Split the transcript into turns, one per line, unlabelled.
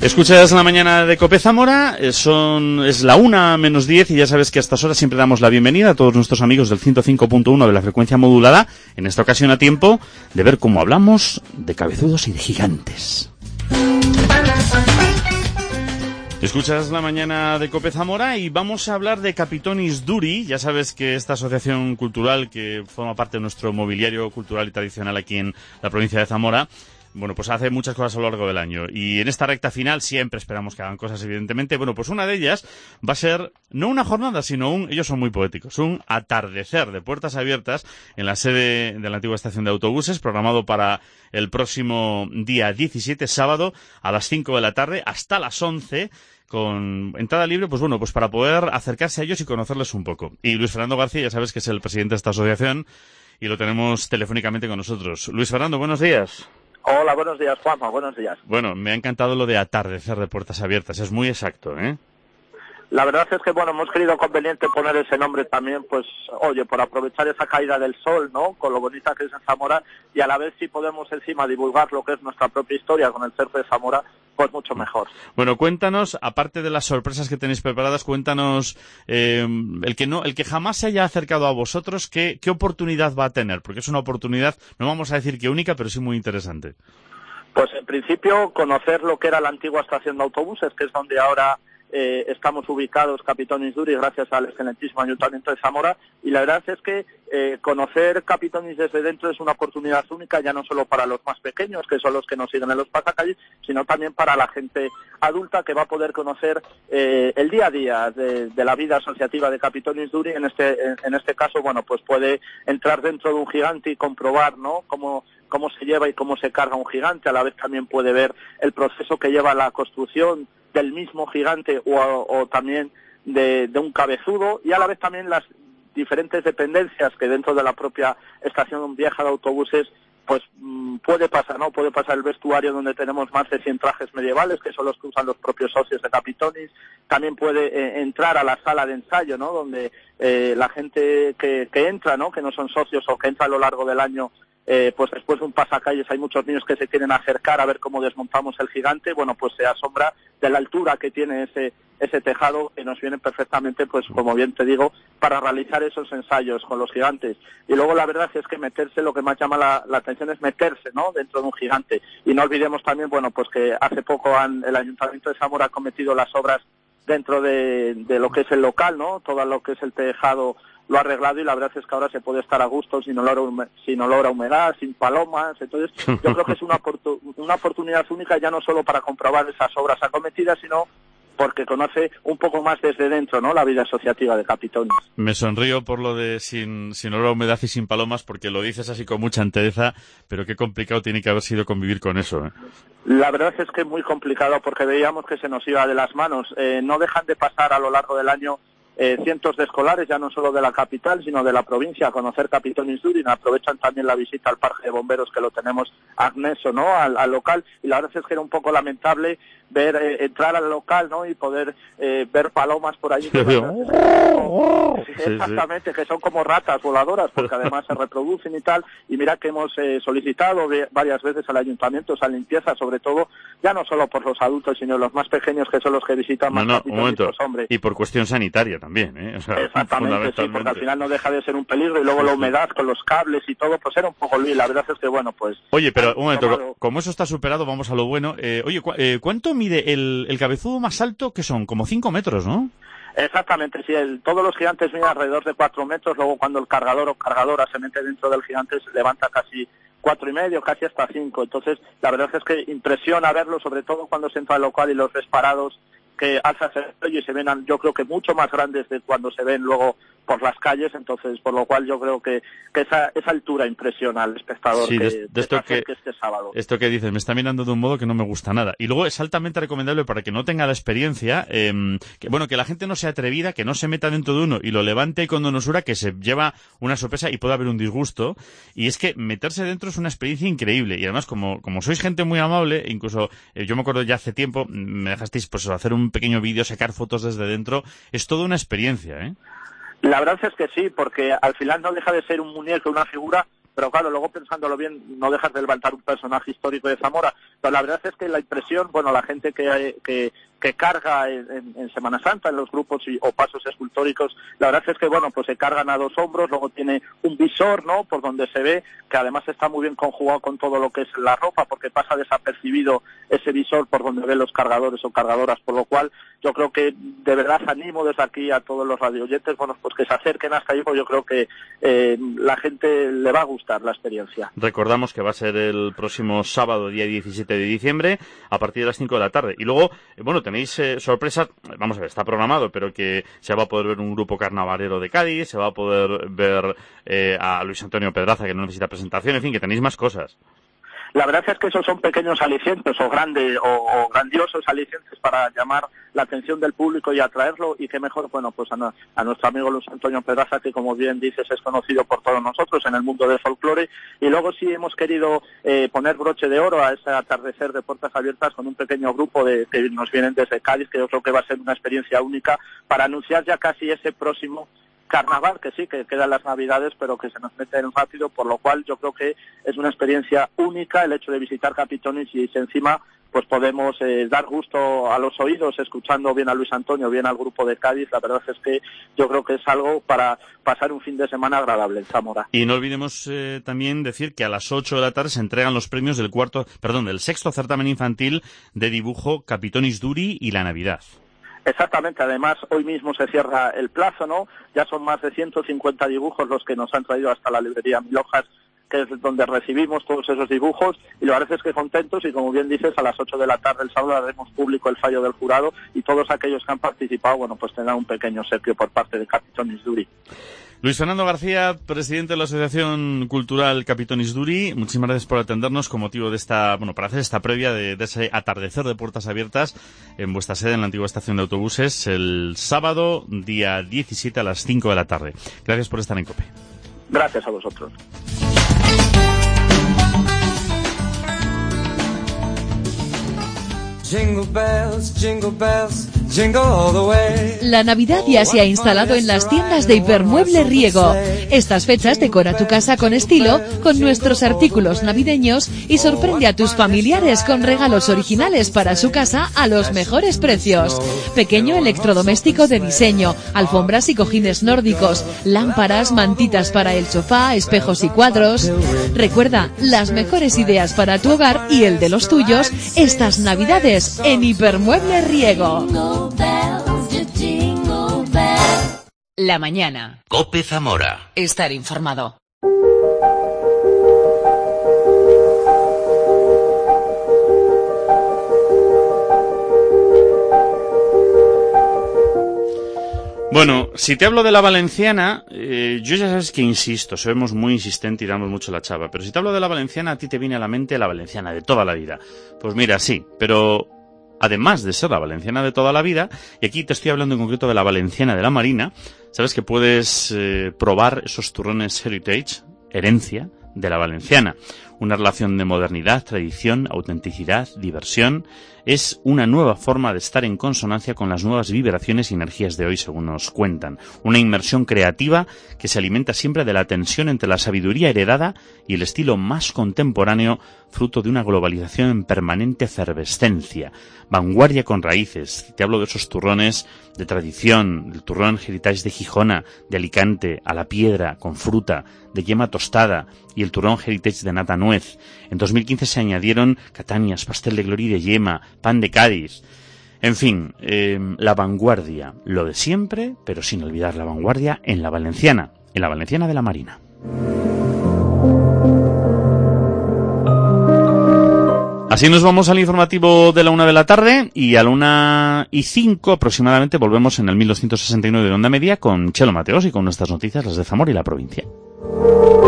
Escuchas la mañana de COPE Zamora, es la 1:10 y ya sabes que a estas horas siempre damos la bienvenida a todos nuestros amigos del 105.1 de la frecuencia modulada, en esta ocasión a tiempo de ver cómo hablamos de cabezudos y de gigantes. Escuchas la mañana de COPE Zamora y vamos a hablar de Capitonis Duri. Ya sabes que esta asociación cultural que forma parte de nuestro mobiliario cultural y tradicional aquí en la provincia de Zamora, bueno, pues hace muchas cosas a lo largo del año y en esta recta final siempre esperamos que hagan cosas, evidentemente. Bueno, pues una de ellas va a ser no una jornada, sino ellos son muy poéticos, un atardecer de puertas abiertas en la sede de la antigua estación de autobuses, programado para el próximo día 17, sábado, a las 5 de la tarde hasta las 11, con entrada libre, pues bueno, pues para poder acercarse a ellos y conocerles un poco. Y Luis Fernando García, ya sabes que es el presidente de esta asociación y lo tenemos telefónicamente con nosotros. Luis Fernando, buenos días.
Hola, buenos días, Juanma, buenos días.
Bueno, me ha encantado lo de atardecer de puertas abiertas, es muy exacto, ¿eh?
La verdad es que, bueno, hemos querido conveniente poner ese nombre también, pues, oye, por aprovechar esa caída del sol, ¿no?, con lo bonita que es en Zamora, y a la vez si podemos encima divulgar lo que es nuestra propia historia con el cerco de Zamora, pues mucho mejor.
Bueno, cuéntanos, aparte de las sorpresas que tenéis preparadas, cuéntanos, el que jamás se haya acercado a vosotros, ¿qué oportunidad va a tener? Porque es una oportunidad, no vamos a decir que única, pero sí muy interesante.
Pues en principio conocer lo que era la antigua estación de autobuses, que es donde ahora estamos ubicados, Capitonis Duri, gracias al excelentísimo Ayuntamiento de Zamora, y la verdad es que conocer Capitonis desde dentro es una oportunidad única, ya no solo para los más pequeños, que son los que nos siguen en los pasacalles, sino también para la gente adulta que va a poder conocer el día a día de la vida asociativa de Capitonis Duri. En este caso, bueno, pues puede entrar dentro de un gigante y comprobar, ¿no?, cómo se lleva y cómo se carga un gigante. A la vez también puede ver el proceso que lleva la construcción del mismo gigante o también de un cabezudo, y a la vez también las diferentes dependencias que dentro de la propia estación vieja de autobuses pues puede pasar, ¿no? Puede pasar el vestuario, donde tenemos más de 100 trajes medievales, que son los que usan los propios socios de Capitonis. También puede entrar a la sala de ensayo, ¿no?, donde la gente que entra, ¿no?, que no son socios o que entra a lo largo del año, pues después de un pasacalles hay muchos niños que se quieren acercar a ver cómo desmontamos el gigante. Bueno, pues se asombra de la altura que tiene ese tejado, que nos viene perfectamente, pues como bien te digo, para realizar esos ensayos con los gigantes. Y luego la verdad es que meterse, lo que más llama la atención es meterse, ¿no?, dentro de un gigante. Y no olvidemos también, bueno, pues que hace poco el Ayuntamiento de Zamora ha cometido las obras dentro de lo que es el local, ¿no?, todo lo que es el tejado lo ha arreglado, y la verdad es que ahora se puede estar a gusto sin olor a humedad, sin palomas. Entonces yo creo que es una oportunidad única, ya no solo para comprobar esas obras acometidas, sino porque conoce un poco más desde dentro, ¿no?, la vida asociativa de Capitonis.
Me sonrío por lo de sin olor a humedad y sin palomas, porque lo dices así con mucha entereza, pero qué complicado tiene que haber sido convivir con eso, ¿eh?
La verdad es que es muy complicado, porque veíamos que se nos iba de las manos. No dejan de pasar a lo largo del año cientos de escolares, ya no solo de la capital, sino de la provincia, a conocer Capitonis Duri. Aprovechan también la visita al parque de bomberos, que lo tenemos anexo, ¿no?, al local, y la verdad es que era un poco lamentable ver entrar al local, ¿no?, y poder ver palomas por allí. Exactamente, que son como ratas voladoras, porque además se reproducen y tal. Y mira que hemos solicitado varias veces al ayuntamiento esa limpieza, sobre todo, ya no solo por los adultos, sino los más pequeños, que son los que visitan más Capitonis.
Un momento.
Pues, hombre.
Y por cuestión sanitaria también, ¿eh? O sea,
exactamente, sí, porque al final no deja de ser un peligro, y luego la humedad con los cables y todo, pues era un poco lío. La verdad es que, bueno, pues...
Oye, pero un momento, como eso está superado, vamos a lo bueno. Oye, ¿cuánto mide el cabezudo más alto? Que son como 5 metros, ¿no?
Exactamente, sí, todos los gigantes miden alrededor de 4 metros, luego cuando el cargador o cargadora se mete dentro del gigante se levanta casi 4,5, casi hasta 5. Entonces, la verdad es que impresiona verlo, sobre todo cuando se entra al local y los ves parados, que alzas el cuello y se ven, yo creo que mucho más grandes de cuando se ven luego por las calles. Entonces, por lo cual yo creo que esa altura impresiona al espectador.
Sí,
que este sábado.
Esto que dices, me está mirando de un modo que no me gusta nada. Y luego es altamente recomendable, para que no tenga la experiencia, que la gente no sea atrevida, que no se meta dentro de uno y lo levante con donosura, que se lleva una sorpresa y puede haber un disgusto. Y es que meterse dentro es una experiencia increíble. Y además, como sois gente muy amable, incluso yo me acuerdo ya hace tiempo, me dejasteis pues hacer un pequeño vídeo, sacar fotos desde dentro. Es toda una experiencia, ¿eh?
La verdad es que sí, porque al final no deja de ser un muñeco, una figura, pero claro, luego pensándolo bien, no dejas de levantar un personaje histórico de Zamora, pero la verdad es que la impresión, bueno, la gente que carga en Semana Santa, en los grupos o pasos escultóricos, la verdad es que, bueno, pues se cargan a 2 hombros, luego tiene un visor, ¿no?, por donde se ve, que además está muy bien conjugado con todo lo que es la ropa, porque pasa desapercibido ese visor por donde ven los cargadores o cargadoras, por lo cual yo creo que de verdad animo desde aquí a todos los radioyentes, bueno, pues que se acerquen hasta ahí, porque yo creo que la gente le va a gustar la experiencia.
Recordamos que va a ser el próximo sábado, día 17 de diciembre, a partir de las 5 de la tarde. Y luego, bueno, tenéis sorpresas, vamos a ver, está programado, pero que se va a poder ver un grupo carnavalero de Cádiz, se va a poder ver a Luis Antonio Pedraza, que no necesita presentación, en fin, que tenéis más cosas.
La verdad es que esos son pequeños alicientes o grandiosos alicientes para llamar la atención del público y atraerlo, y qué mejor, bueno, pues a nuestro amigo Luis Antonio Pedraza, que como bien dices es conocido por todos nosotros en el mundo del folclore, y luego sí hemos querido poner broche de oro a ese atardecer de puertas abiertas con un pequeño grupo que nos vienen desde Cádiz, que yo creo que va a ser una experiencia única para anunciar ya casi ese próximo carnaval, que sí, que quedan las Navidades, pero que se nos meten rápido, por lo cual yo creo que es una experiencia única el hecho de visitar Capitonis, y si encima pues podemos dar gusto a los oídos escuchando bien a Luis Antonio, bien al grupo de Cádiz. La verdad es que yo creo que es algo para pasar un fin de semana agradable en Zamora.
Y no olvidemos también decir que a las 8 de la tarde se entregan los premios del 6º certamen infantil de dibujo Capitonis Duri y la Navidad.
Exactamente, además hoy mismo se cierra el plazo, ¿no? Ya son más de 150 dibujos los que nos han traído hasta la librería Mil Hojas, que es donde recibimos todos esos dibujos, y la verdad es que contentos, y como bien dices, a las 8 de la tarde el sábado haremos público el fallo del jurado, y todos aquellos que han participado, bueno, pues tendrán un pequeño obsequio por parte de Capitonis Duri.
Luis Fernando García, presidente de la Asociación Cultural Capitonis Duri, muchísimas gracias por atendernos con motivo de para hacer esta previa de ese atardecer de puertas abiertas en vuestra sede en la antigua estación de autobuses el sábado, día 17 a las 5 de la tarde. Gracias por estar en COPE.
Gracias a vosotros.
Jingle bells, jingle bells, jingle all the way.
La Navidad ya se ha instalado en las tiendas de Hipermueble Riego. Estas fechas decora tu casa con estilo, con nuestros artículos navideños, y sorprende a tus familiares con regalos originales para su casa a los mejores precios. Pequeño electrodoméstico de diseño, alfombras y cojines nórdicos, lámparas, mantitas para el sofá, espejos y cuadros. Recuerda, las mejores ideas para tu hogar y el de los tuyos estas Navidades en Hipermueble Riego. La mañana.
COPE Zamora.
Estar informado.
Bueno, si te hablo de la valenciana, yo ya sabes que insisto, somos muy insistentes y damos mucho la chava, pero si te hablo de la valenciana, a ti te viene a la mente la valenciana de toda la vida. Pues mira, sí, pero además de ser la valenciana de toda la vida, y aquí te estoy hablando en concreto de la valenciana de la Marina, sabes que puedes probar esos turrones Heritage, herencia de la valenciana. Una relación de modernidad, tradición, autenticidad, diversión. Es una nueva forma de estar en consonancia con las nuevas vibraciones y energías de hoy, según nos cuentan. Una inmersión creativa que se alimenta siempre de la tensión entre la sabiduría heredada y el estilo más contemporáneo, fruto de una globalización en permanente efervescencia. Vanguardia con raíces. Te hablo de esos turrones de tradición, el turrón Heritage de Gijona, de Alicante, a la piedra, con fruta, de yema tostada, y el turrón Heritage de nata nuez. En 2015 se añadieron catanias, pastel de gloria de yema, pan de Cádiz. En fin, la vanguardia, lo de siempre, pero sin olvidar la vanguardia en la valenciana de la Marina. Así nos vamos al informativo de la 1 de la tarde, y a la 1:05 aproximadamente volvemos en el 1269 de Onda Media con Chelo Mateos y con nuestras noticias, las de Zamora y la provincia.